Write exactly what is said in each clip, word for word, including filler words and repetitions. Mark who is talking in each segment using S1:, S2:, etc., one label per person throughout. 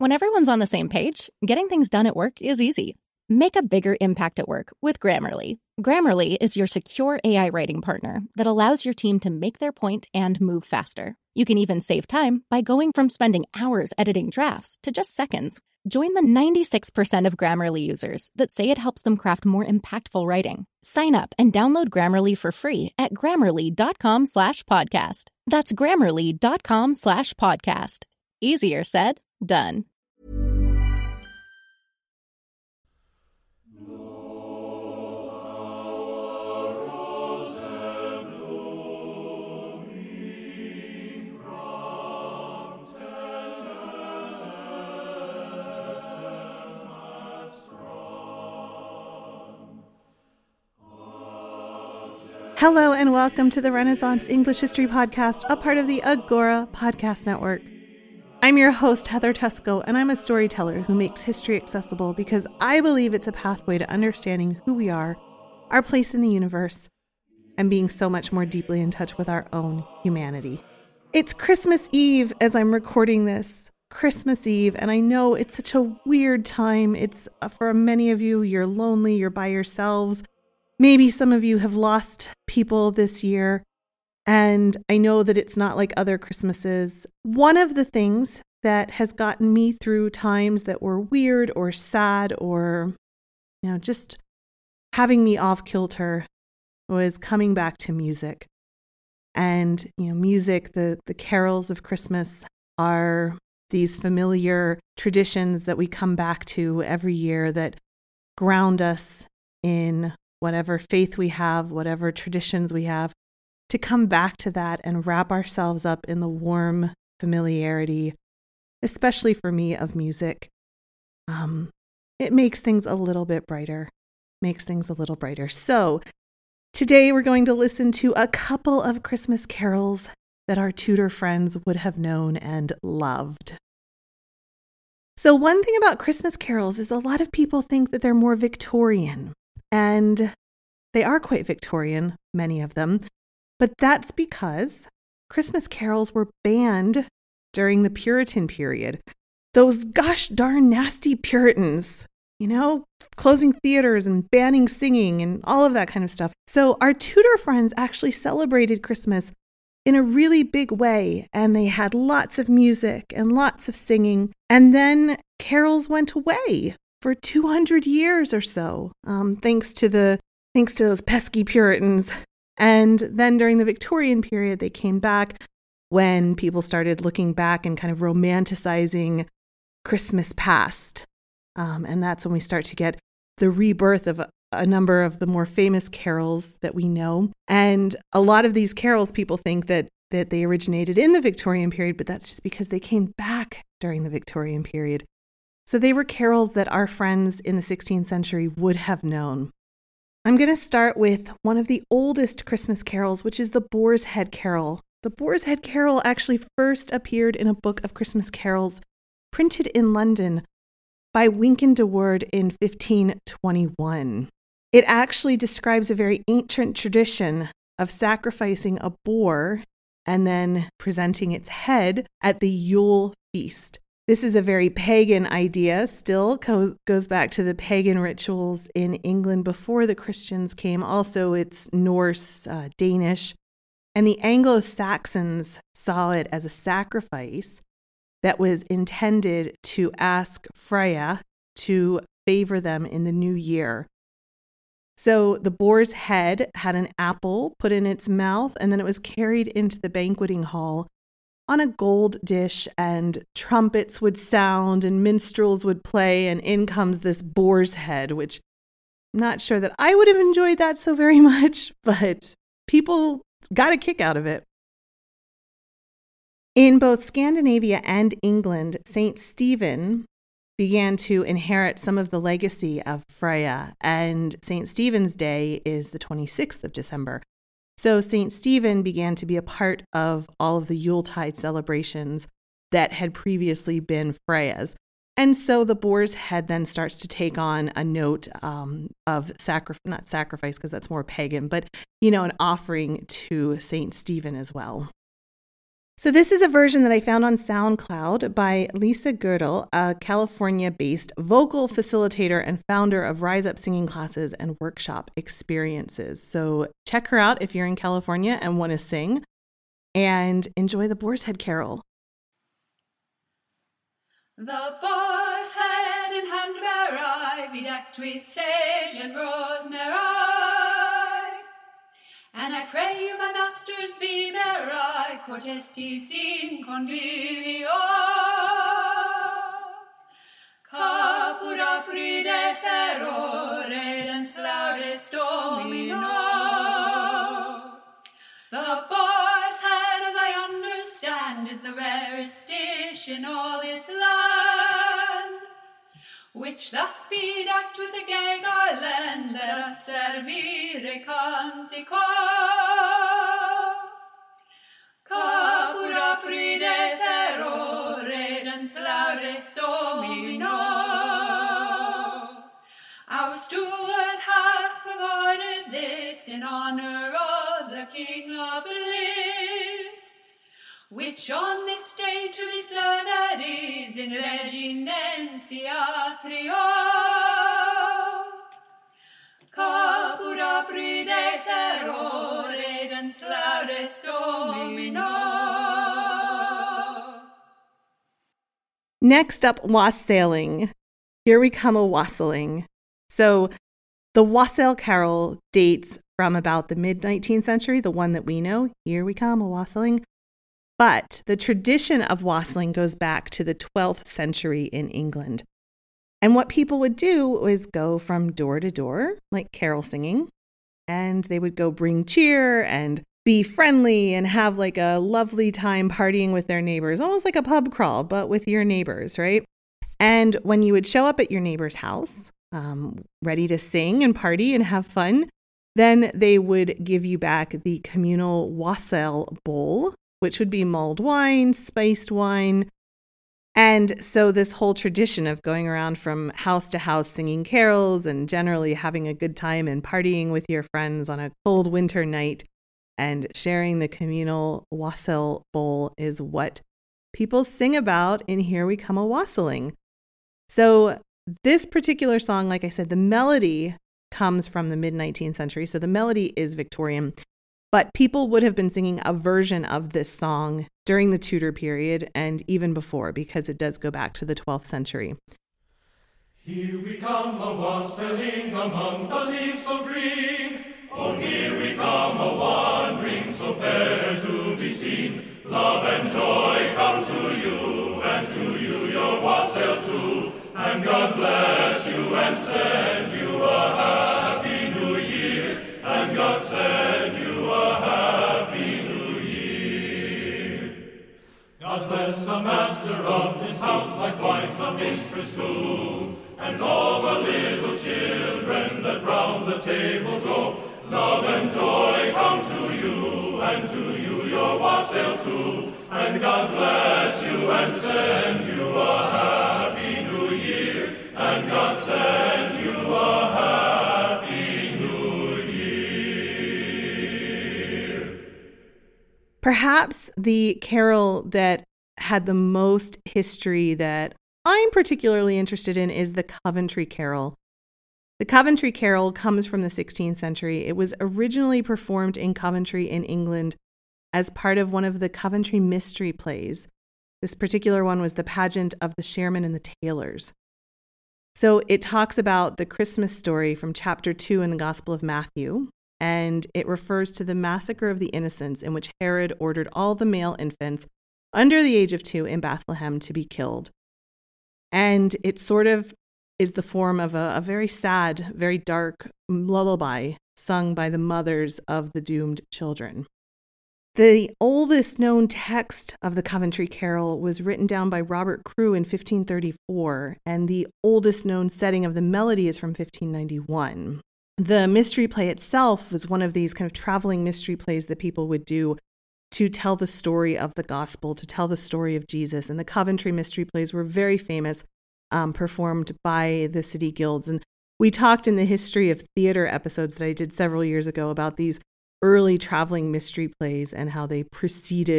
S1: When everyone's on the same page, getting things done at work is easy. Make a bigger impact at work with Grammarly. Grammarly is your secure A I writing partner that allows your team to make their point and move faster. You can even save time by going from spending hours editing drafts to just seconds. Join the ninety-six percent of Grammarly users that say it helps them craft more impactful writing. Sign up and download Grammarly for free at grammarly.com slash podcast. That's grammarly.com slash podcast. Easier said, done.
S2: Hello and welcome to the Renaissance English History Podcast, a part of the Agora Podcast Network. I'm your host, Heather Tusco, and I'm a storyteller who makes history accessible because I believe it's a pathway to understanding who we are, our place in the universe, and being so much more deeply in touch with our own humanity. It's Christmas Eve as I'm recording this. Christmas Eve, and I know it's such a weird time. It's uh, for many of you, you're lonely, you're by yourselves. Maybe some of you have lost people this year, and I know that it's not like other Christmases. One of the things that has gotten me through times that were weird or sad or, you know, just having me off kilter was coming back to music. And, you know, music, the, the carols of Christmas are these familiar traditions that we come back to every year that ground us in whatever faith we have, whatever traditions we have, to come back to that and wrap ourselves up in the warm familiarity, especially for me, of music. Um, it makes things a little bit brighter, makes things a little brighter. So today we're going to listen to a couple of Christmas carols that our Tudor friends would have known and loved. So one thing about Christmas carols is a lot of people think that they're more Victorian. And they are quite Victorian, many of them, but that's because Christmas carols were banned during the Puritan period. Those gosh darn nasty Puritans, you know, closing theaters and banning singing and all of that kind of stuff. So our Tudor friends actually celebrated Christmas in a really big way, and they had lots of music and lots of singing, and then carols went away for two hundred years or so, um, thanks to the thanks to those pesky Puritans. And then during the Victorian period, they came back when people started looking back and kind of romanticizing Christmas past. Um, and that's when we start to get the rebirth of a, a number of the more famous carols that we know. And a lot of these carols, people think that that they originated in the Victorian period, but that's just because they came back during the Victorian period. So they were carols that our friends in the sixteenth century would have known. I'm going to start with one of the oldest Christmas carols, which is the Boar's Head Carol. The Boar's Head Carol actually first appeared in a book of Christmas carols printed in London by Wynkyn de Worde in fifteen twenty-one. It actually describes a very ancient tradition of sacrificing a boar and then presenting its head at the Yule feast. This is a very pagan idea, still goes, goes back to the pagan rituals in England before the Christians came. Also, it's Norse, uh, Danish, and the Anglo-Saxons saw it as a sacrifice that was intended to ask Freya to favor them in the new year. So the boar's head had an apple put in its mouth, and then it was carried into the banqueting hall on a gold dish, and trumpets would sound and minstrels would play, and in comes this boar's head, which I'm not sure that I would have enjoyed that so very much, but people got a kick out of it. In both Scandinavia and England, Saint Stephen began to inherit some of the legacy of Freya, and Saint Stephen's Day is the twenty-sixth of December. So Saint Stephen began to be a part of all of the Yuletide celebrations that had previously been Freya's. And so the boar's head then starts to take on a note um, of sacrifice, not sacrifice because that's more pagan, but, you know, an offering to Saint Stephen as well. So this is a version that I found on SoundCloud by Lisa Girdle, a California-based vocal facilitator and founder of Rise Up singing classes and workshop experiences. So check her out if you're in California and want to sing, and enjoy the Boar's Head Carol.
S3: The boar's head and hand bear I, bedecked with sage and rosemary, and I pray you, my masters, be merry, quod esti sin convivio. Caput apride ferro, redens laudes domino. The boar's head, as I understand, is the rarest dish in all this land, which thus bedecked with a gay garland, let us servire cantico. Caput apride ferro, redens laudes domino. Our steward hath provided this in honor of the King of bliss, which on this day to be served is in reginentia trio. Caput apride ferro, redens laudes domino.
S2: Next up, wassailing. Here we come a wassailing. So the wassail carol dates from about the mid-nineteenth century, the one that we know. Here we come a wassailing. But the tradition of wassailing goes back to the twelfth century in England. And what people would do was go from door to door, like carol singing, and they would go bring cheer and be friendly and have like a lovely time partying with their neighbors, almost like a pub crawl, but with your neighbors, right? And when you would show up at your neighbor's house, um, ready to sing and party and have fun, then they would give you back the communal wassail bowl, which would be mulled wine, spiced wine. And so this whole tradition of going around from house to house singing carols and generally having a good time and partying with your friends on a cold winter night and sharing the communal wassail bowl is what people sing about in Here We Come a Wassailing. So this particular song, like I said, the melody comes from the mid-nineteenth century. So the melody is Victorian. But people would have been singing a version of this song during the Tudor period and even before, because it does go back to the twelfth century.
S4: Here we come a wassailing among the leaves so green. Oh, here we come a wandering so fair to be seen. Love and joy come to you, and to you your wassail too. And God bless you and send you a happy new year. And God send you a happy new year. God bless the master of his house, likewise the mistress too, and all the little children that round the table go. Love and joy come to you, and to you your wassail too. And God bless you and send you a happy new year. And God send you a happy new year.
S2: Perhaps the carol that had the most history that I'm particularly interested in is the Coventry Carol. The Coventry Carol comes from the sixteenth century. It was originally performed in Coventry in England as part of one of the Coventry mystery plays. This particular one was The Pageant of the Sharemen and the Tailors. So it talks about the Christmas story from chapter two in the Gospel of Matthew, and it refers to the massacre of the innocents in which Herod ordered all the male infants under the age of two in Bethlehem to be killed. And it sort of is the form of a, a very sad, very dark lullaby sung by the mothers of the doomed children. The oldest known text of the Coventry Carol was written down by Robert Crewe in fifteen thirty-four, and the oldest known setting of the melody is from fifteen ninety-one. The mystery play itself was one of these kind of traveling mystery plays that people would do to tell the story of the gospel, to tell the story of Jesus. And the Coventry mystery plays were very famous, um, performed by the city guilds. And we talked in the history of theater episodes that I did several years ago about these early traveling mystery plays and how they preceded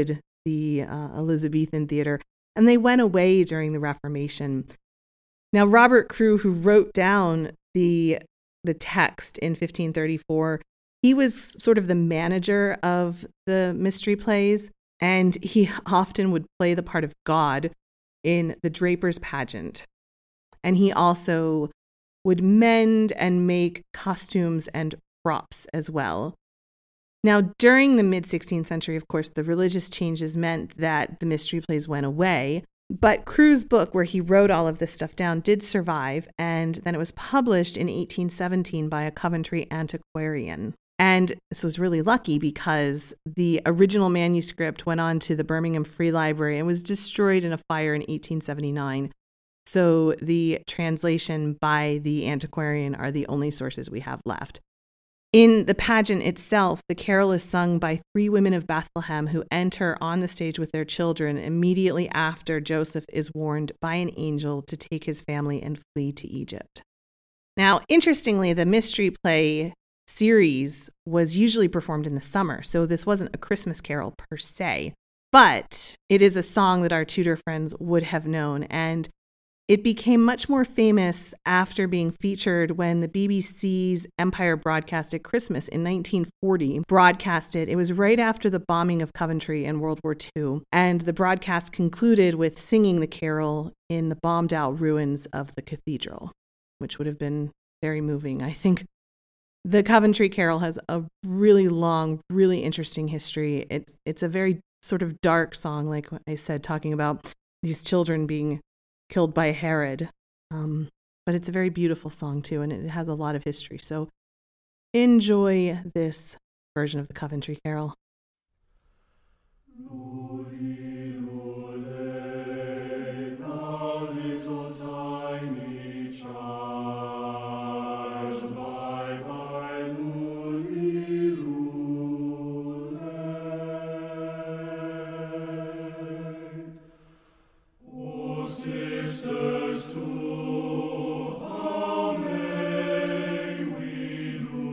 S2: the uh, Elizabethan theater, and they went away during the Reformation. Now, Robert Crewe, who wrote down the the text in fifteen thirty-four, he was sort of the manager of the mystery plays, and he often would play the part of God in the Draper's pageant. And he also would mend and make costumes and props as well. Now, during the mid-sixteenth century, of course, the religious changes meant that the mystery plays went away. But Crewe's book, where he wrote all of this stuff down, did survive, and then it was published in eighteen seventeen by a Coventry antiquarian. And this was really lucky because the original manuscript went on to the Birmingham Free Library and was destroyed in a fire in eighteen seventy-nine. So the translation by the antiquarian are the only sources we have left. In the pageant itself, the carol is sung by three women of Bethlehem who enter on the stage with their children immediately after Joseph is warned by an angel to take his family and flee to Egypt. Now, interestingly, the mystery play series was usually performed in the summer, so this wasn't a Christmas carol per se, but it is a song that our Tudor friends would have known, and it became much more famous after being featured when the B B C's Empire broadcast at Christmas in nineteen forty broadcasted. It was right after the bombing of Coventry in World War Two, and the broadcast concluded with singing the carol in the bombed-out ruins of the cathedral, which would have been very moving. I think the Coventry Carol has a really long, really interesting history. It's it's a very sort of dark song, like I said, talking about these children being killed by Herod. Um, but it's a very beautiful song too, and it has a lot of history. So enjoy this version of the Coventry Carol.
S4: Luli, lule, thou little tiny child, bye bye, luli, lule. O sisters too, how may we do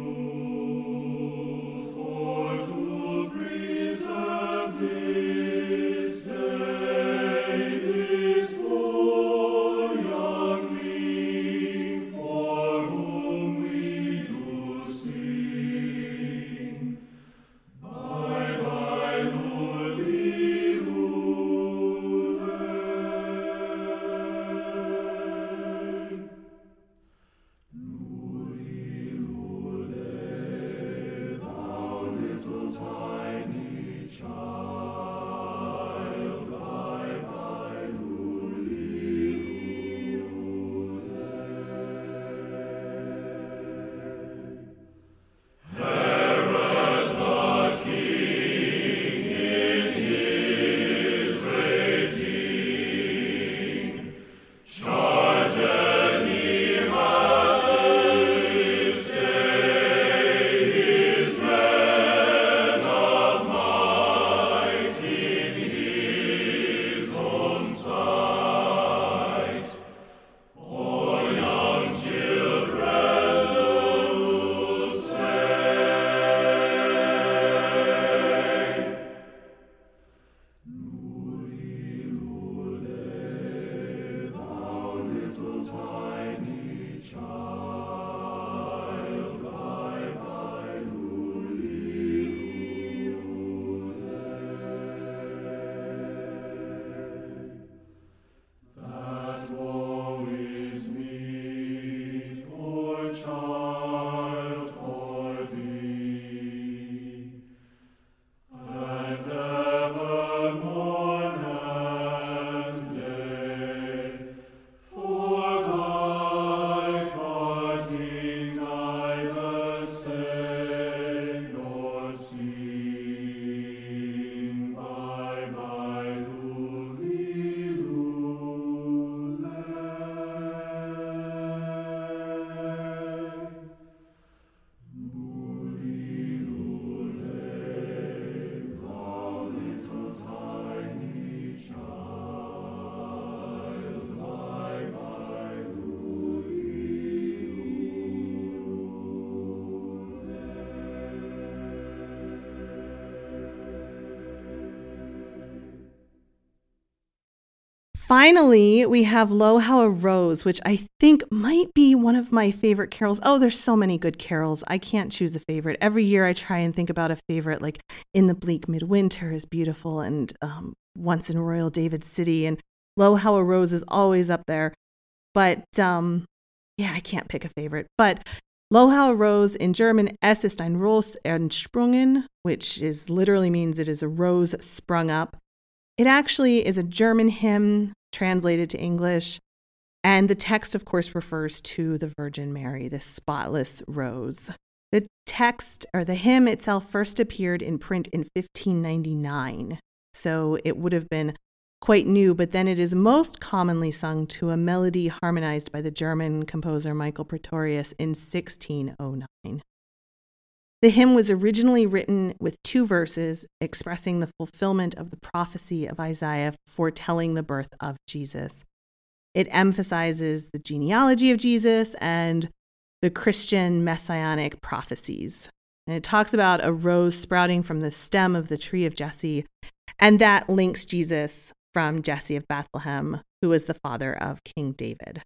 S4: for to preserve this day, this poor youngling for whom we do sing. Bye bye, luli, lule.
S2: Finally, we have Lo How a Rose, which I think might be one of my favorite carols. Oh, there's so many good carols. I can't choose a favorite. Every year I try and think about a favorite, like In the Bleak Midwinter is beautiful, and um, Once in Royal David City, and Lo How a Rose is always up there. But um, yeah, I can't pick a favorite. But Lo How a Rose in German, Es ist ein Ros entsprungen, which is literally means it is a rose sprung up. It actually is a German hymn translated to English, and the text, of course, refers to the Virgin Mary, the spotless rose. The text, or the hymn itself, first appeared in print in fifteen ninety-nine, so it would have been quite new, but then it is most commonly sung to a melody harmonized by the German composer Michael Praetorius in sixteen oh nine. The hymn was originally written with two verses expressing the fulfillment of the prophecy of Isaiah foretelling the birth of Jesus. It emphasizes the genealogy of Jesus and the Christian messianic prophecies. And it talks about a rose sprouting from the stem of the tree of Jesse, and that links Jesus from Jesse of Bethlehem, who was the father of King David.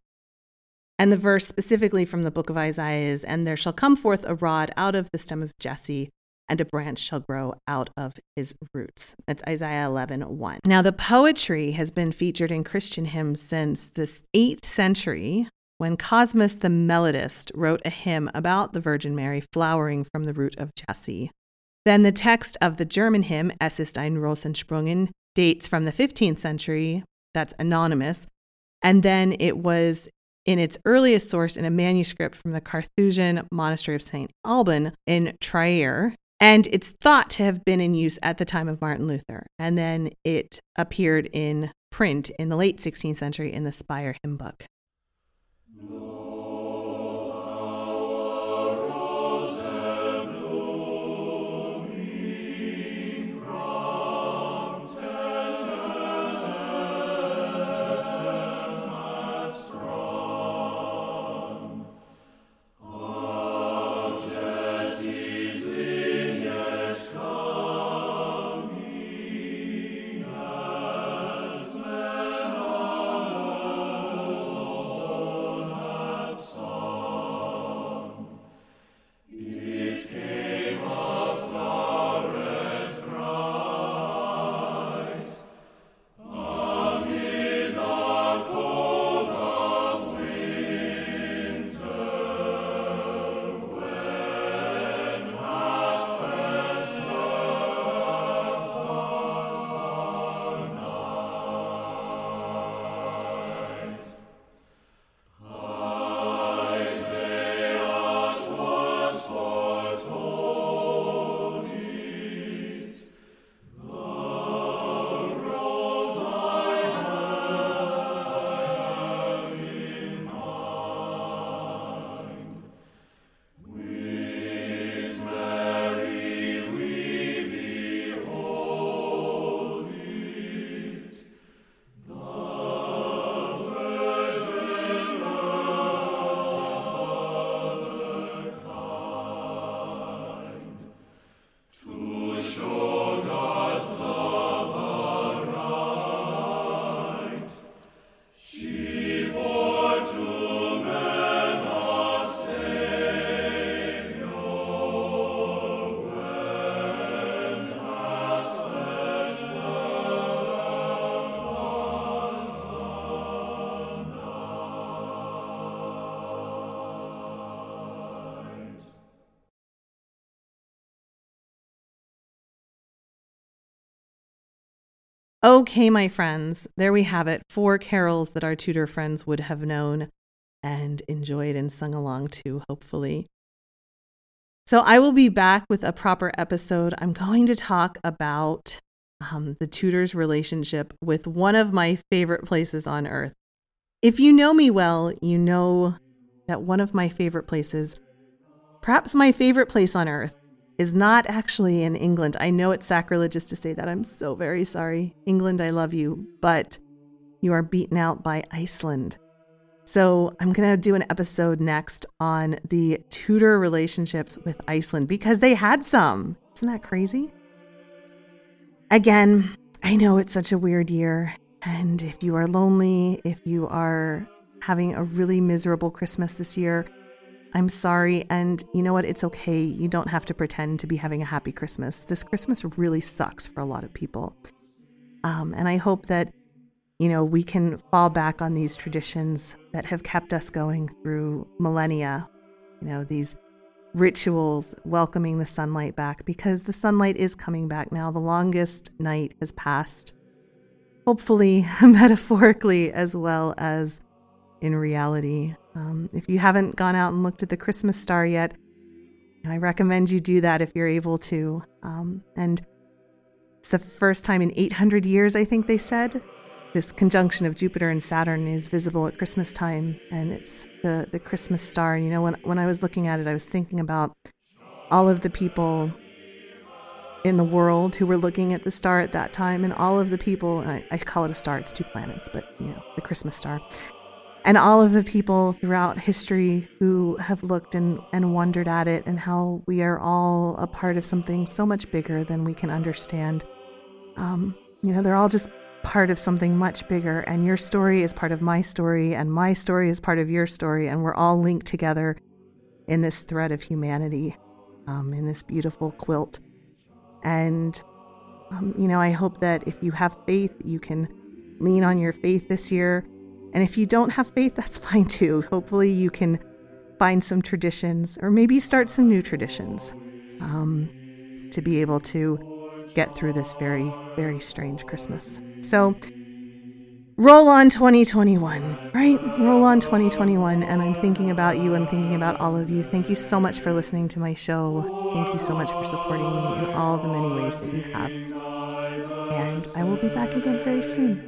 S2: And the verse specifically from the book of Isaiah is, "And there shall come forth a rod out of the stem of Jesse, and a branch shall grow out of his roots." That's Isaiah eleven one. Now, the poetry has been featured in Christian hymns since the eighth century, when Cosmas the Melodist wrote a hymn about the Virgin Mary flowering from the root of Jesse. Then the text of the German hymn, Es ist ein Ros entsprungen, dates from the fifteenth century. That's anonymous. And then it was in its earliest source in a manuscript from the Carthusian monastery of Saint Alban in Trier, and it's thought to have been in use at the time of Martin Luther. And then it appeared in print in the late sixteenth century in the Speyer hymn book. Okay, my friends, there we have it. Four carols that our Tudor friends would have known and enjoyed and sung along to, hopefully. So I will be back with a proper episode. I'm going to talk about um, the Tudors' relationship with one of my favorite places on earth. If you know me well, you know that one of my favorite places, perhaps my favorite place on earth, is not actually in England. I know it's sacrilegious to say that. I'm so very sorry. England, I love you, but you are beaten out by Iceland. So I'm going to do an episode next on the Tudor relationships with Iceland because they had some. Isn't that crazy? Again, I know it's such a weird year And if you are lonely, if you are having a really miserable Christmas this year, I'm sorry. And you know what? It's okay. You don't have to pretend to be having a happy Christmas. This Christmas really sucks for a lot of people. Um, and I hope that, you know, we can fall back on these traditions that have kept us going through millennia, you know, these rituals welcoming the sunlight back, because the sunlight is coming back now. The longest night has passed. Hopefully, metaphorically, as well as in reality. Um, if you haven't gone out and looked at the Christmas star yet, I recommend you do that if you're able to. Um, and it's the first time in eight hundred years, I think they said, this conjunction of Jupiter and Saturn is visible at Christmas time, and it's the, the Christmas star. And, you know, when, when I was looking at it, I was thinking about all of the people in the world who were looking at the star at that time, and all of the people, and I, I call it a star, it's two planets, but, you know, the Christmas star, and all of the people throughout history who have looked and, and wondered at it, and how we are all a part of something so much bigger than we can understand. Um, you know, they're all just part of something much bigger, and your story is part of my story, and my story is part of your story, and we're all linked together in this thread of humanity, um, in this beautiful quilt. And, um, you know, I hope that if you have faith, you can lean on your faith this year. And if you don't have faith, that's fine too. Hopefully you can find some traditions, or maybe start some new traditions, um, to be able to get through this very, very strange Christmas. So roll on twenty twenty-one, right? Roll on twenty twenty-one. And I'm thinking about you. I'm thinking about all of you. Thank you so much for listening to my show. Thank you so much for supporting me in all the many ways that you have. And I will be back again very soon.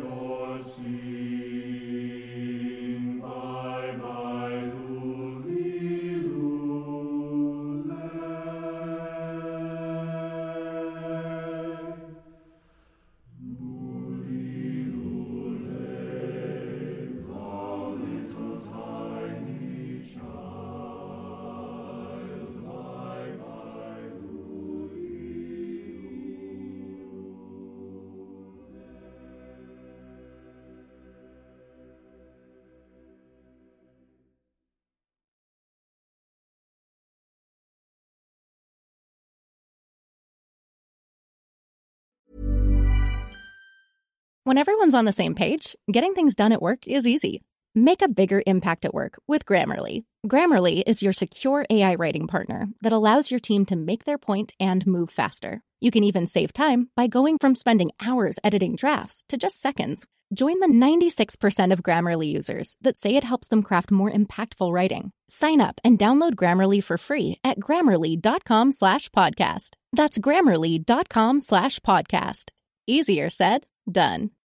S1: When everyone's on the same page, getting things done at work is easy. Make a bigger impact at work with Grammarly. Grammarly is your secure A I writing partner that allows your team to make their point and move faster. You can even save time by going from spending hours editing drafts to just seconds. Join the ninety-six percent of Grammarly users that say it helps them craft more impactful writing. Sign up and download Grammarly for free at grammarly.com slash podcast. That's grammarly.com slash podcast. Easier said, done.